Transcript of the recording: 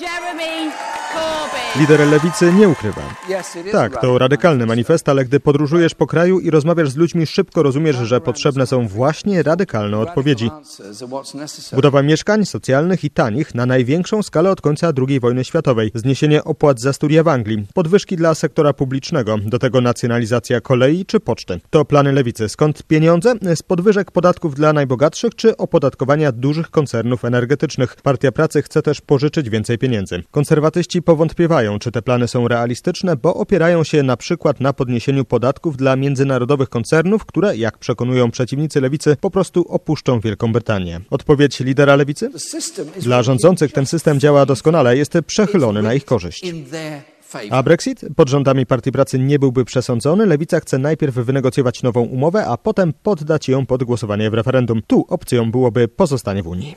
Lider lewicy nie ukrywa. Tak, to radykalny manifest, ale gdy podróżujesz po kraju i rozmawiasz z ludźmi, szybko rozumiesz, że potrzebne są właśnie radykalne odpowiedzi. Budowa mieszkań socjalnych i tanich na największą skalę od końca II wojny światowej. Zniesienie opłat za studia w Anglii. Podwyżki dla sektora publicznego. Do tego nacjonalizacja kolei czy poczty. To plany lewicy. Skąd pieniądze? Z podwyżek podatków dla najbogatszych czy opodatkowania dużych koncernów energetycznych. Partia Pracy chce też pożyczyć więcej pieniędzy. Konserwatyści powątpiewają, czy te plany są realistyczne, bo opierają się na przykład na podniesieniu podatków dla międzynarodowych koncernów, które, jak przekonują przeciwnicy lewicy, po prostu opuszczą Wielką Brytanię. Odpowiedź lidera lewicy? Dla rządzących ten system działa doskonale, jest przechylony na ich korzyść. A Brexit? Pod rządami Partii Pracy nie byłby przesądzony. Lewica chce najpierw wynegocjować nową umowę, a potem poddać ją pod głosowanie w referendum. Tu opcją byłoby pozostanie w Unii.